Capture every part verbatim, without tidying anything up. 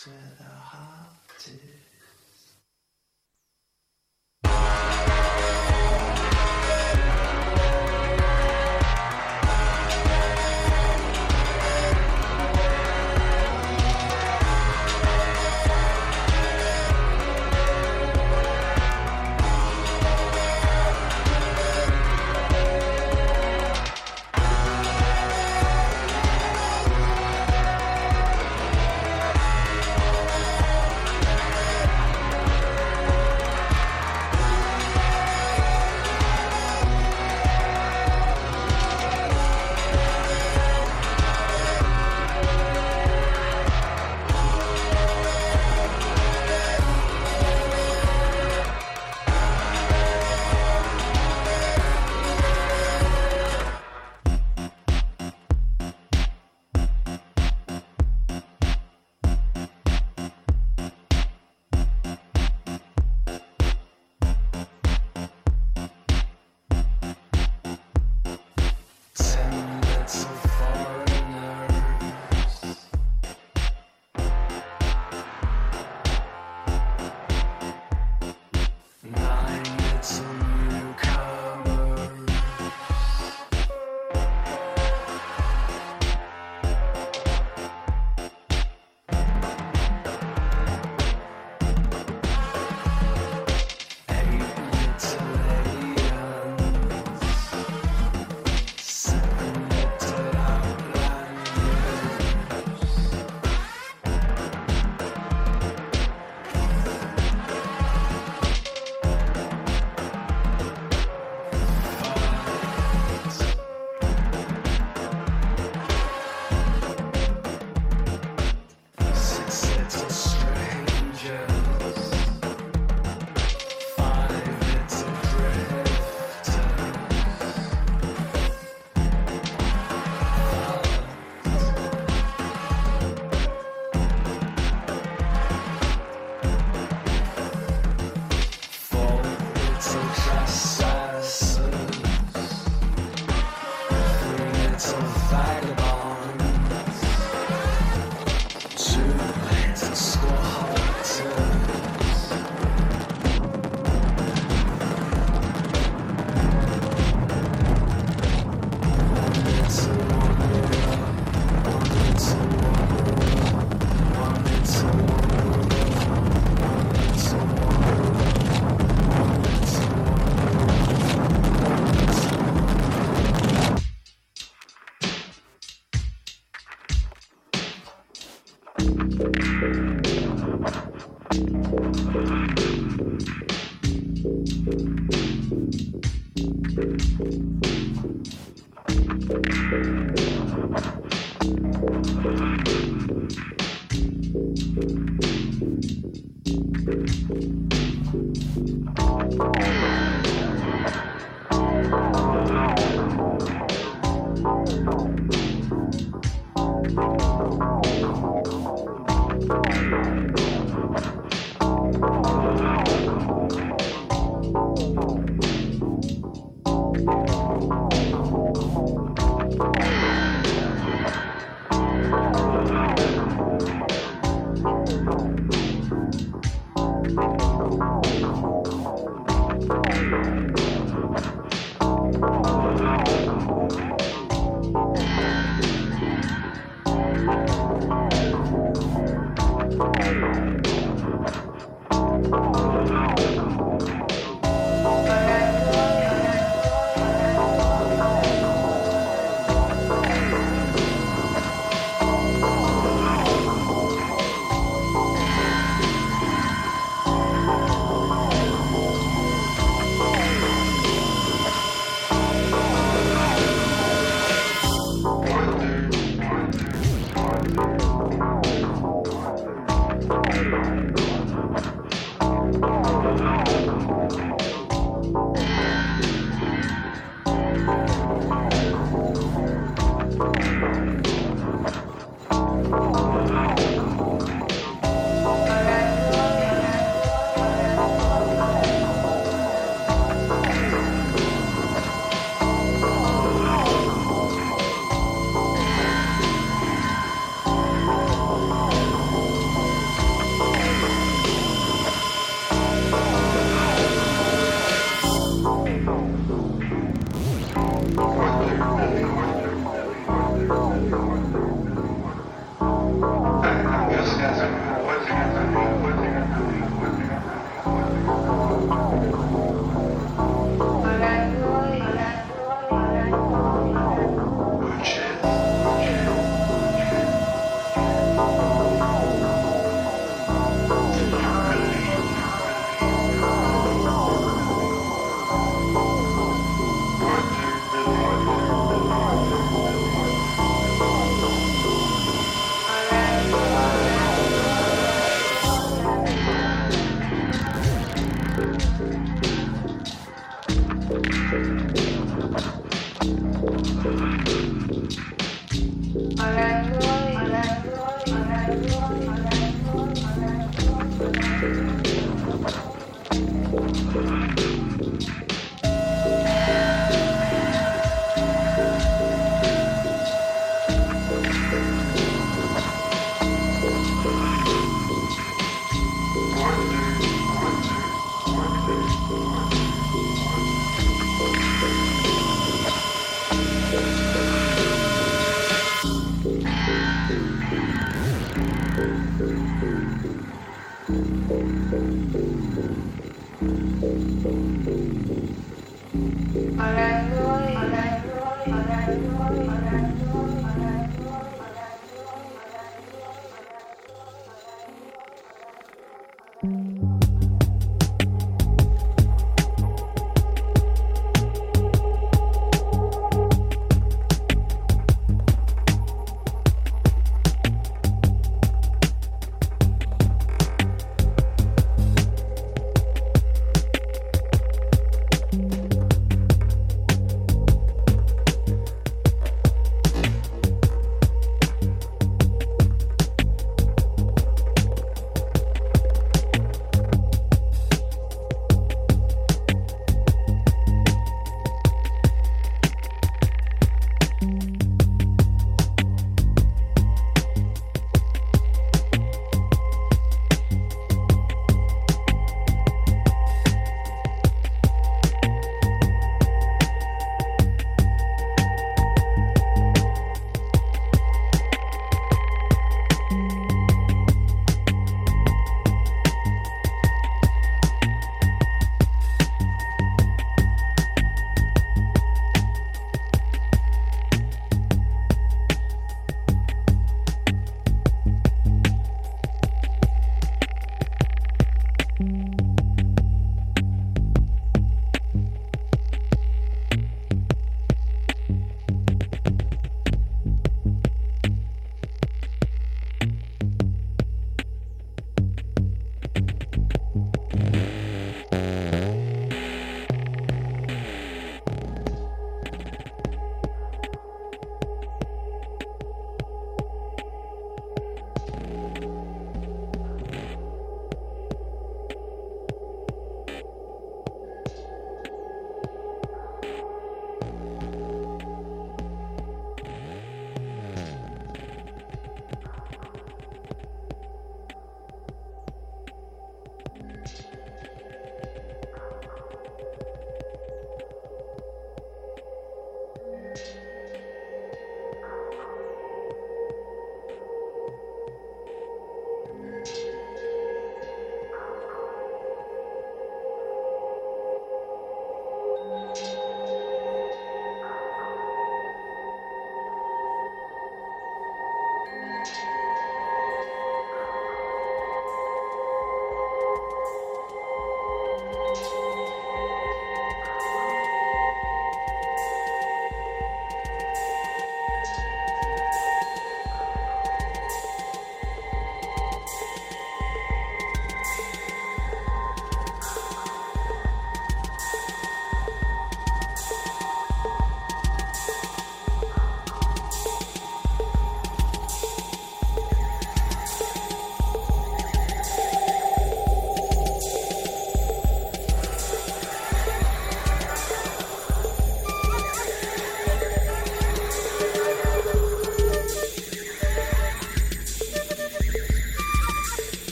where the heart is.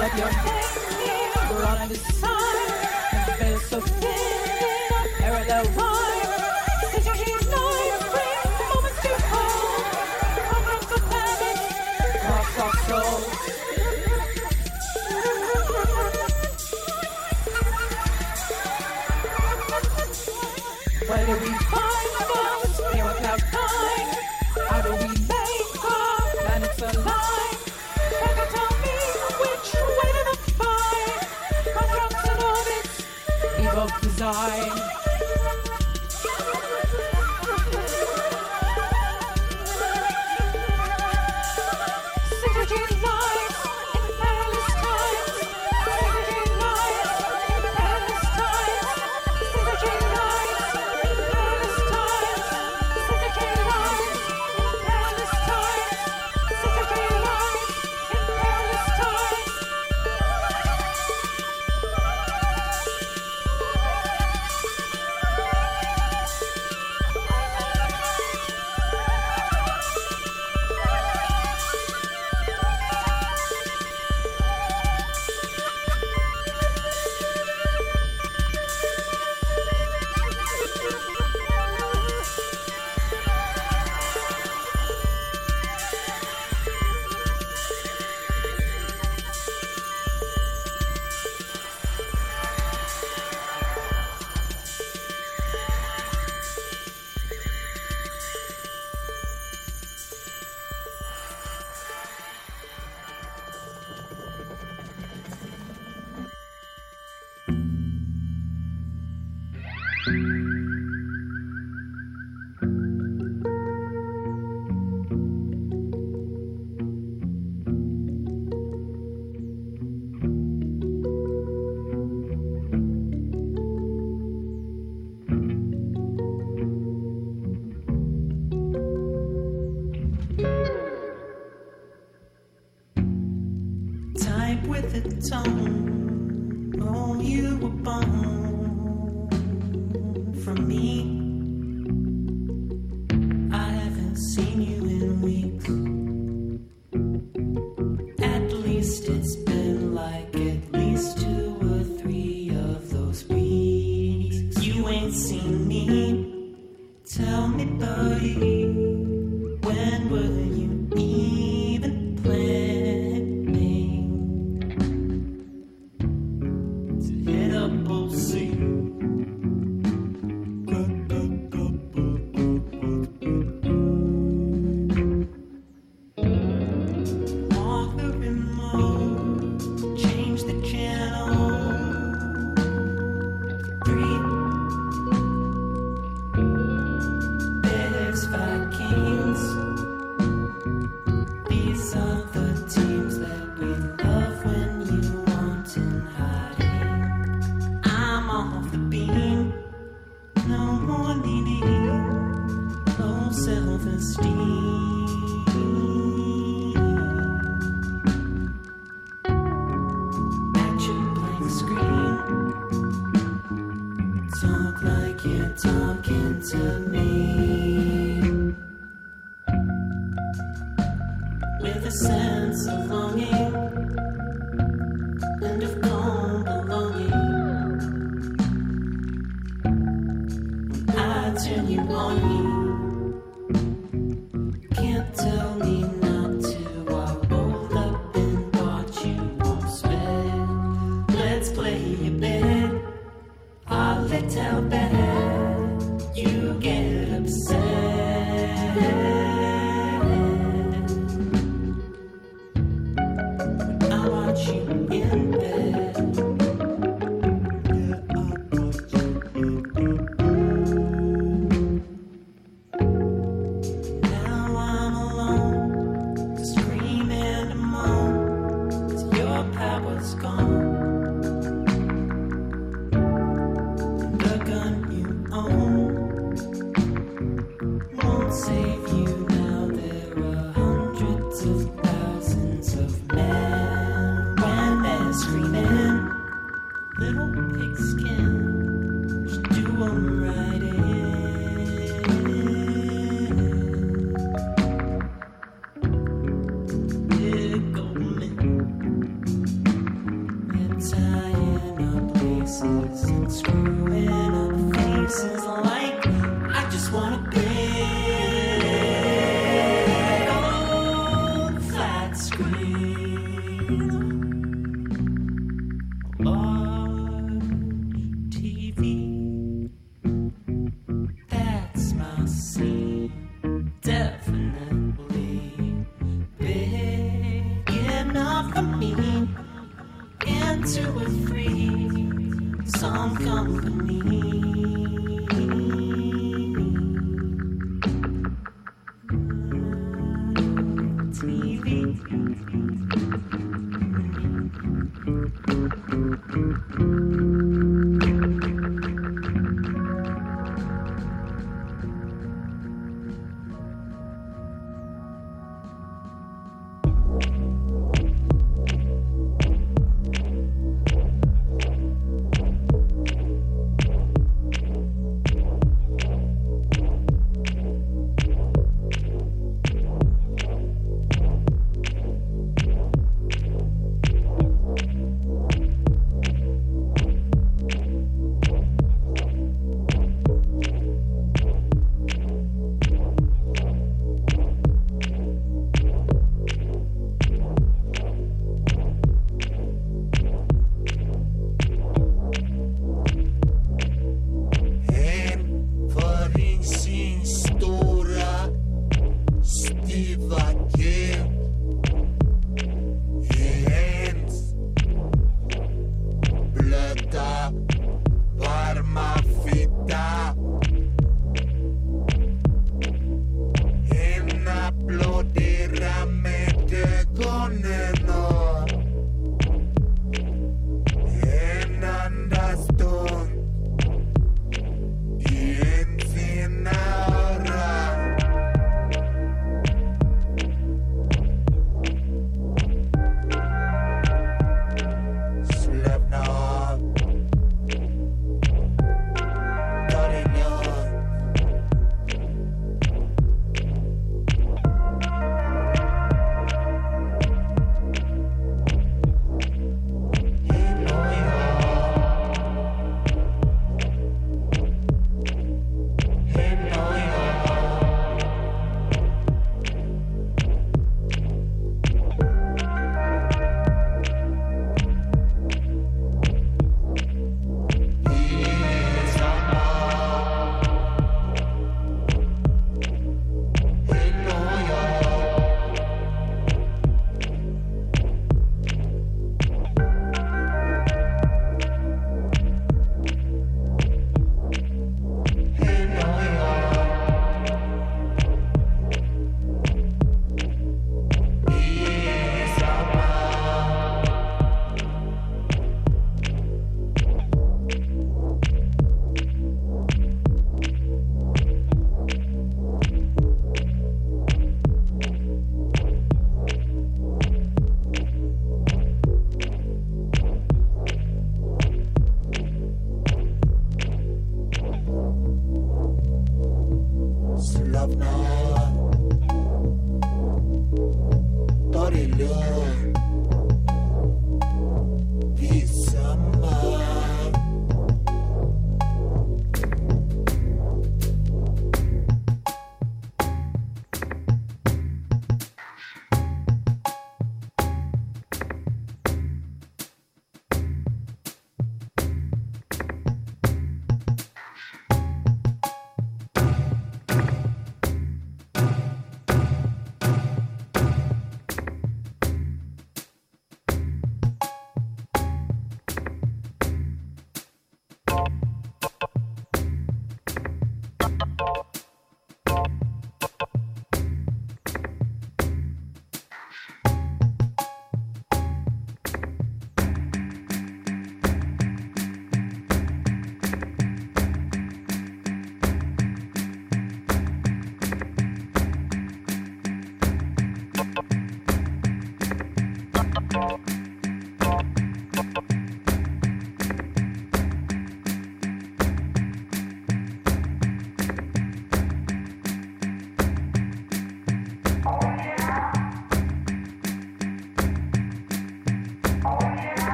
up your name, we're on this side, and feel so thin, a parallel line. Since you're here nights, bring moments to hold, programs of habits, cross our souls. Whether we find us near a cloud nine, how do we make our planets align? Can you tell me which way to the fight? Constructs and orbits, evoke design. Synergy lies in perilous times. Synergy lies in perilous times. Synergy lies in perilous times. Synergy lies in perilous times. Synergy lies in perilous times. Type with a tone. Oh, you were born from me. I haven't seen you in weeks. At least it's been like at least two or three of those weeks. You ain't seen me. Tell me, buddy, when were you even planning to hit up both seas? Walk the remote, change the channel. Three Bears, Vikings. These are the teams that we love when you want in hiding. I'm off the beam, no more needing low self-esteem. At your blank screen, talk like you're talking to me, with a sense of longing and of calm belonging. When I turn you on me, can't tell me not to. I roll up and watch you won't sweat. Let's play a bed. I'll let how bad you get upset. I watch you in bed. Yeah, I watch you in bed. Now I'm alone to scream and to moan 'cause your power's gone. The gun you own won't save you now. There are hundreds of thousands of men. When they're screaming, little pigskin, just do 'em right in. Tickle me. places and screwing up faces like I just want a big old flat screen, large T V. That's my scene, definitely big enough for me and two or three, some company. T V.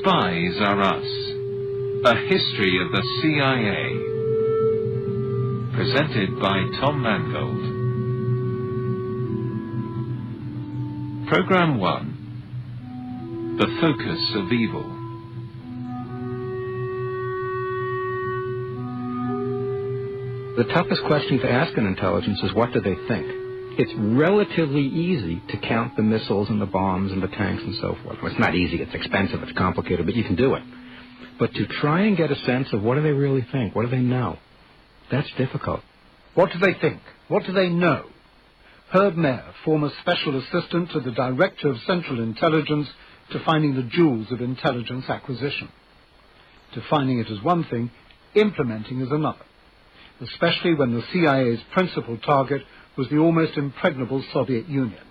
Spies Are Us, A History of the C I A. Presented by Tom Mangold. Program one. The Focus of Evil. The toughest question to ask an intelligence is, what do they think? It's relatively easy to count the missiles and the bombs and the tanks and so forth. Well, it's not easy, it's expensive, it's complicated, but you can do it. But to try and get a sense of what do they really think, what do they know, that's difficult. What do they think? What do they know? Herb Mayer, former Special Assistant to the Director of Central Intelligence, defining the jewels of intelligence acquisition. Defining it is one thing, implementing is another, especially when the C I A's principal target was the almost impregnable Soviet Union.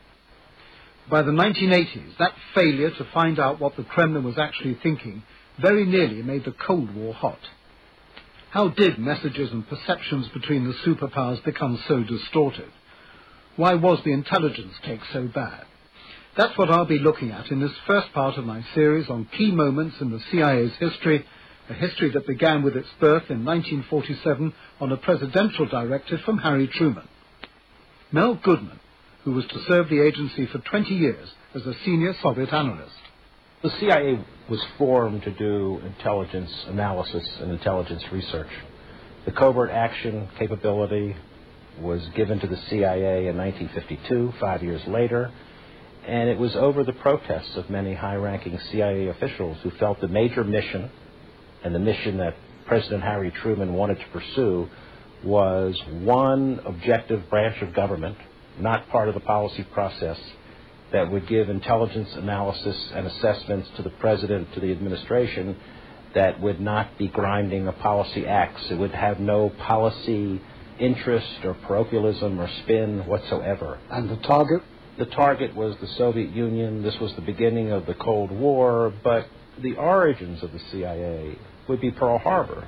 By the nineteen eighties, that failure to find out what the Kremlin was actually thinking very nearly made the Cold War hot. How did messages and perceptions between the superpowers become so distorted? Why was the intelligence take so bad? That's what I'll be looking at in this first part of my series on key moments in the C I A's history, a history that began with its birth in nineteen forty-seven on a presidential directive from Harry Truman. Mel Goodman, who was to serve the agency for twenty years as a senior Soviet analyst. The C I A was formed to do intelligence analysis and intelligence research. The covert action capability was given to the C I A in nineteen fifty-two, five years later, and it was over the protests of many high-ranking C I A officials who felt the major mission, and the mission that President Harry Truman wanted to pursue, was one objective branch of government, not part of the policy process, that would give intelligence analysis and assessments to the president, to the administration, that would not be grinding a policy axe. It would have no policy interest or parochialism or spin whatsoever. And the target? The target was the Soviet Union. This was the beginning of the Cold War, but the origins of the C I A would be Pearl Harbor.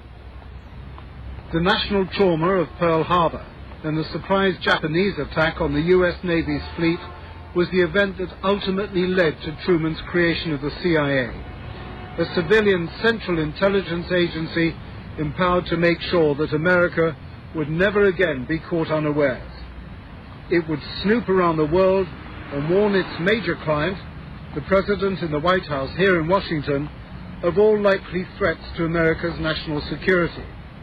The national trauma of Pearl Harbor and the surprise Japanese attack on the U S Navy's fleet was the event that ultimately led to Truman's creation of the C I A, a civilian central intelligence agency empowered to make sure that America would never again be caught unawares. It would snoop around the world and warn its major client, the President in the White House here in Washington, of all likely threats to America's national security.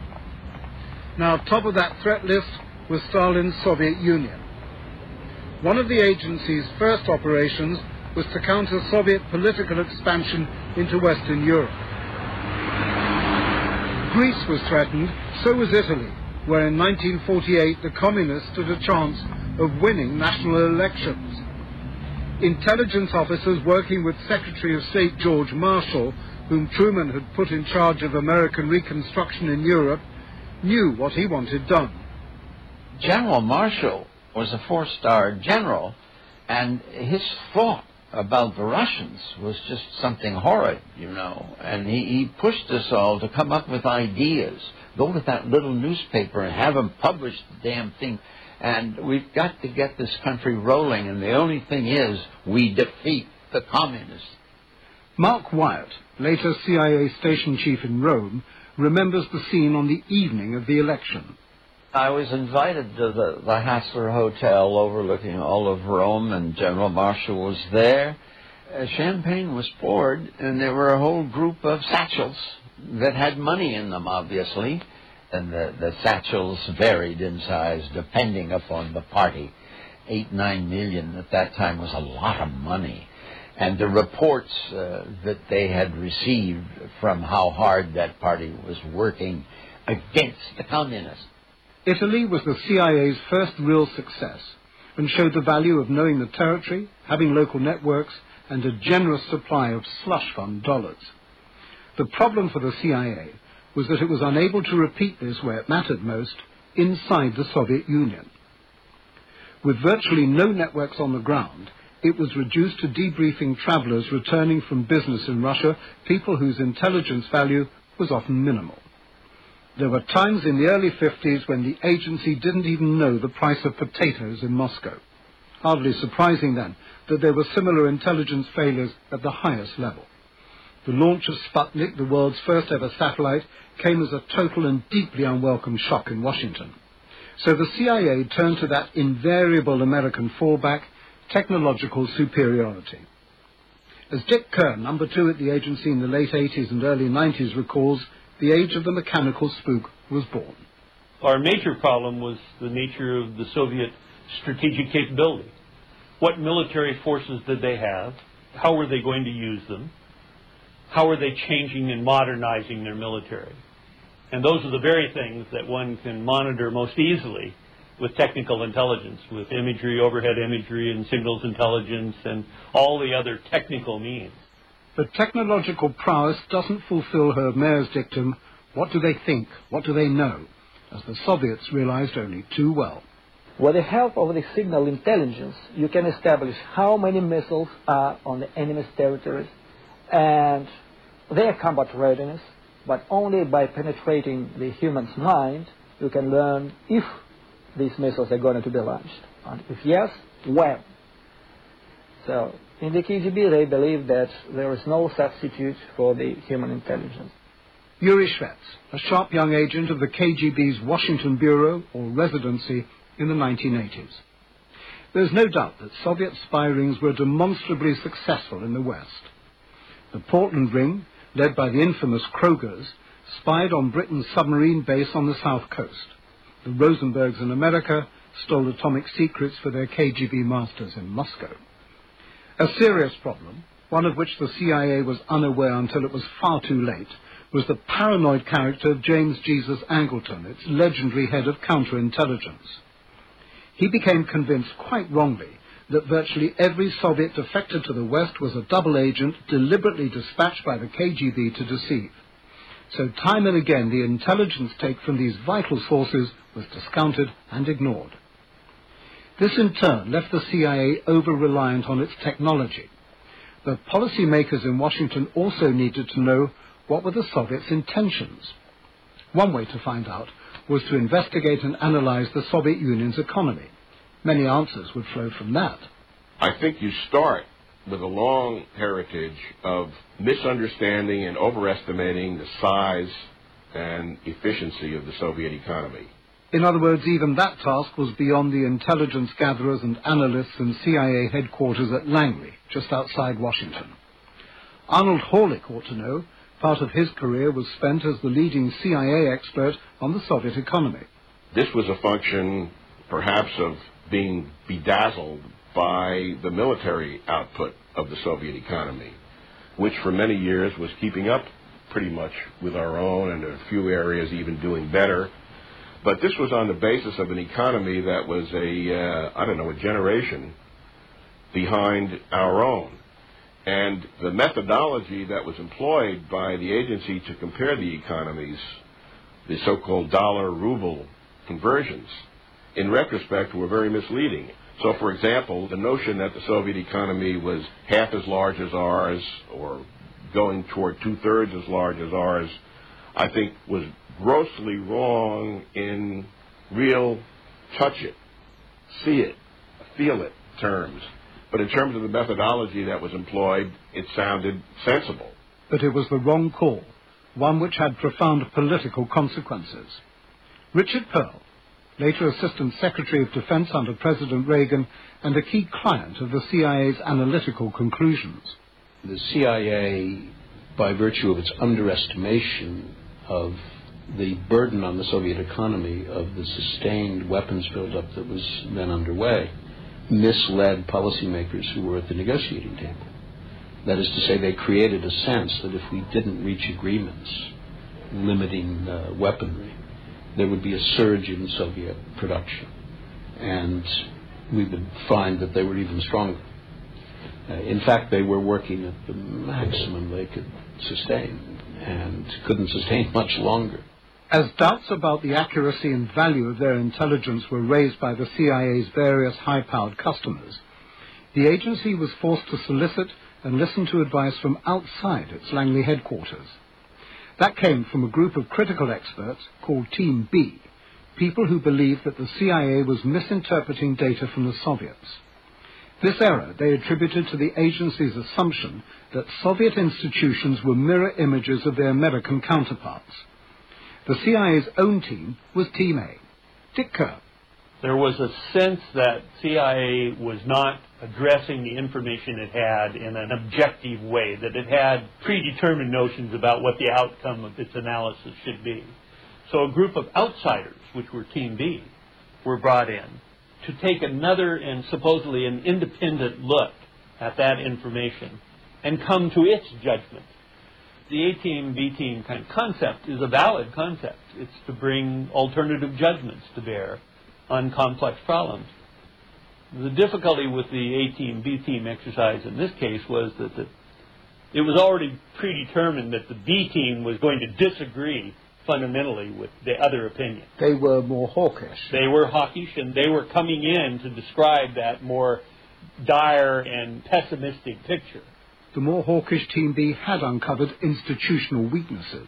Now, top of that threat list was Stalin's Soviet Union. One of the agency's first operations was to counter Soviet political expansion into Western Europe. Greece was threatened, so was Italy, where in nineteen forty-eight the communists stood a chance of winning national elections. Intelligence officers working with Secretary of State George Marshall, whom Truman had put in charge of American reconstruction in Europe, knew what he wanted done. General Marshall was a four-star general, and his thought about the Russians was just something horrid, you know. And he, he pushed us all to come up with ideas. Go to that little newspaper and have them publish the damn thing. And we've got to get this country rolling, and the only thing is we defeat the communists. Mark Wyatt, later C I A station chief in Rome, remembers the scene on the evening of the election. I was invited to the, the Hassler Hotel overlooking all of Rome, and General Marshall was there. Uh, champagne was poured, and there were a whole group of satchels that had money in them, obviously. And the, the satchels varied in size depending upon the party. Eight, nine million at that time was a lot of money. And the reports uh, that they had received from how hard that party was working against the communists. Italy was the C I A's first real success and showed the value of knowing the territory, having local networks, and a generous supply of slush fund dollars. The problem for the C I A was that it was unable to repeat this where it mattered most, inside the Soviet Union. With virtually no networks on the ground, it was reduced to debriefing travelers returning from business in Russia, people whose intelligence value was often minimal. There were times in the early fifties when the agency didn't even know the price of potatoes in Moscow. Hardly surprising then that there were similar intelligence failures at the highest level. The launch of Sputnik, the world's first ever satellite, came as a total and deeply unwelcome shock in Washington. So the C I A turned to that invariable American fallback, technological superiority. As Dick Kerr, number two at the agency in the late eighties and early nineties, recalls, the age of the mechanical spook was born. Our major problem was the nature of the Soviet strategic capability. What military forces did they have? How were they going to use them? How are they changing and modernizing their military? And those are the very things that one can monitor most easily with technical intelligence, with imagery, overhead imagery, and signals intelligence, and all the other technical means. But technological prowess doesn't fulfill Herb Mayer's dictum, what do they think, what do they know, as the Soviets realized only too well. With the help of the signal intelligence, you can establish how many missiles are on the enemy's territories and their combat readiness, but only by penetrating the human's mind, you can learn if these missiles are going to be launched, and if yes, when. So, in the K G B, they believe that there is no substitute for the human intelligence. Yuri Shvets, a sharp young agent of the K G B's Washington Bureau, or Residency, in the nineteen eighties. There's no doubt that Soviet spy rings were demonstrably successful in the West. The Portland Ring, led by the infamous Krogers, spied on Britain's submarine base on the south coast. The Rosenbergs in America stole atomic secrets for their K G B masters in Moscow. A serious problem, one of which the C I A was unaware until it was far too late, was the paranoid character of James Jesus Angleton, its legendary head of counterintelligence. He became convinced, quite wrongly, that virtually every Soviet defected to the West was a double agent deliberately dispatched by the K G B to deceive. So time and again the intelligence take from these vital sources was discounted and ignored. This in turn left the C I A over-reliant on its technology. The policymakers in Washington also needed to know what were the Soviets' intentions. One way to find out was to investigate and analyze the Soviet Union's economy. Many answers would flow from that. I think you start with a long heritage of misunderstanding and overestimating the size and efficiency of the Soviet economy. In other words, even that task was beyond the intelligence gatherers and analysts in C I A headquarters at Langley, just outside Washington. Arnold Horlick ought to know. Part of his career was spent as the leading C I A expert on the Soviet economy. This was a function, perhaps, of being bedazzled by the military output of the Soviet economy, which for many years was keeping up pretty much with our own, and in a few areas even doing better. But this was on the basis of an economy that was a, uh, I don't know, a generation behind our own. And the methodology that was employed by the agency to compare the economies, the so-called dollar-ruble conversions, in retrospect were very misleading. So, for example, the notion that the Soviet economy was half as large as ours, or going toward two-thirds as large as ours, I think was grossly wrong in real touch it, see it, feel it terms. But in terms of the methodology that was employed, it sounded sensible. But it was the wrong call, one which had profound political consequences. Richard Pearl, later Assistant Secretary of Defense under President Reagan and a key client of the C I A's analytical conclusions. The C I A, by virtue of its underestimation of the burden on the Soviet economy of the sustained weapons buildup that was then underway, misled policymakers who were at the negotiating table. That is to say, they created a sense that if we didn't reach agreements limiting uh, weaponry, there would be a surge in Soviet production, and we would find that they were even stronger. Uh, in fact, they were working at the maximum they could sustain and couldn't sustain much longer. As doubts about the accuracy and value of their intelligence were raised by the C I A's various high-powered customers, the agency was forced to solicit and listen to advice from outside its Langley headquarters. That came from a group of critical experts called Team B, people who believed that the C I A was misinterpreting data from the Soviets. This error they attributed to the agency's assumption that Soviet institutions were mirror images of their American counterparts. The C I A's own team was Team A. Dick Kerr. There was a sense that C I A was not addressing the information it had in an objective way, that it had predetermined notions about what the outcome of its analysis should be. So a group of outsiders, which were Team B, were brought in to take another and supposedly an independent look at that information and come to its judgment. The A-team, B-team kind of concept is a valid concept. It's to bring alternative judgments to bear on complex problems. The difficulty with the A-team, B-team exercise in this case was that the, it was already predetermined that the B-team was going to disagree fundamentally with the other opinion. They were more hawkish. They were hawkish, and they were coming in to describe that more dire and pessimistic picture. The more hawkish Team B had uncovered institutional weaknesses.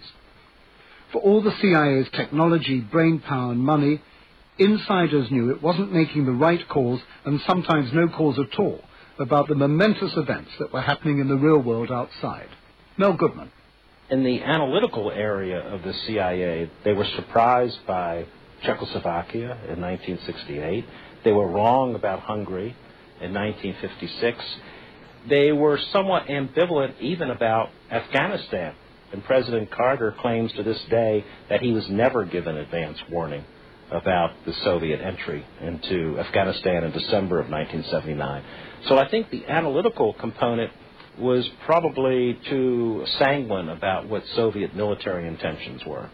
For all the C I A's technology, brain power, and money, insiders knew it wasn't making the right calls, and sometimes no calls at all, about the momentous events that were happening in the real world outside. Mel Goodman. In the analytical area of the C I A, they were surprised by Czechoslovakia in nineteen sixty-eight. They were wrong about Hungary in nineteen fifty-six. They were somewhat ambivalent even about Afghanistan. And President Carter claims to this day that he was never given advance warning about the Soviet entry into Afghanistan in December of nineteen seventy-nine. So I think the analytical component was probably too sanguine about what Soviet military intentions were.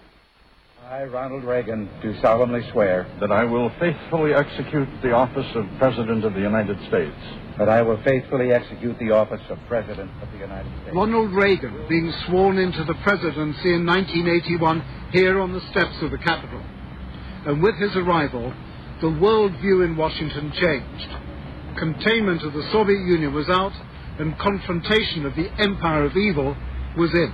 I, Ronald Reagan, do solemnly swear that I will faithfully execute the office of President of the United States. That I will faithfully execute the office of President of the United States. Ronald Reagan being sworn into the presidency in nineteen eighty-one here on the steps of the Capitol. And with his arrival, the world view in Washington changed. Containment of the Soviet Union was out, and confrontation of the empire of evil was in.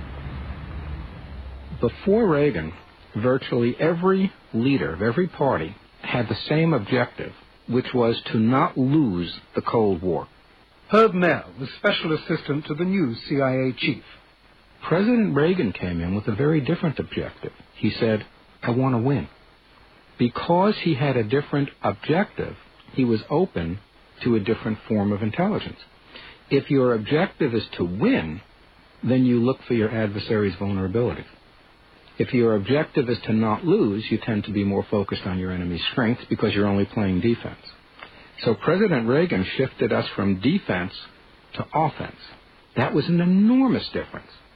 Before Reagan, virtually every leader of every party had the same objective, which was to not lose the Cold War. Herb Mayer was special assistant to the new C I A chief. President Reagan came in with a very different objective. He said, I want to win. Because he had a different objective, he was open to a different form of intelligence. If your objective is to win, then you look for your adversary's vulnerabilities. If your objective is to not lose, you tend to be more focused on your enemy's strengths because you're only playing defense. So President Reagan shifted us from defense to offense. That was an enormous difference.